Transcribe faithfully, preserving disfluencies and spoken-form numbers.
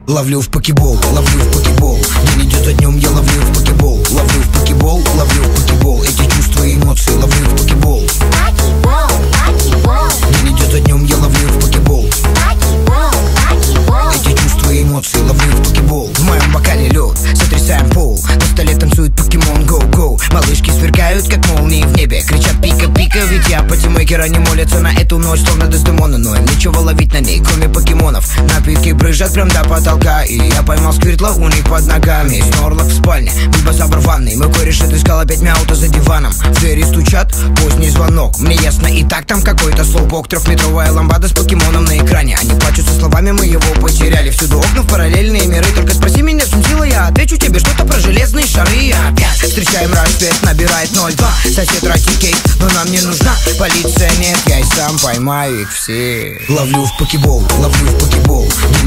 Ловлю в покебол, ловлю в покебол. День идет за днем, я ловлю в покебол. Ловлю в покебол, ловлю в покебол. Эти чувства и эмоции ловлю в покебол. Покебол, покебол. День идет за днем, я ловлю в покебол. Покебол, покебол. Эти чувства и эмоции ловлю в покебол. В моем бокале лед, сотрясаем пол. На столе танцует покемон, гоу-гоу. Малышки сверкают, как молнии в небе. Кричат пика-пика, ведь я патимейкера не молятся на эту ночь, словно Дездемона. Но им нечего ловить на ней, кроме покемонов. Напитки брызжат прям до потолка. И я поймал сквиртла у них под ногами. Снорлок в спальне, Бульбазабр в ванной. Мой кореш отыскал опять мяута за диваном. В двери стучат, поздний звонок. Мне ясно и так, там какой-то слоупок. Трехметровая ламбада с покемоном на экране. Они плачут со словами, мы его потеряли. Всюду окна в параллельные миры. Только спроси меня, в чем сила, я отвечу тебе что-то про железные шары. И опять встречаем рассвет, набирает ноль два. Сосед Ратикейт, но нам не нужна полиция, нет, я и сам поймаю их все. Ловлю в покебол, ловлю в покебол.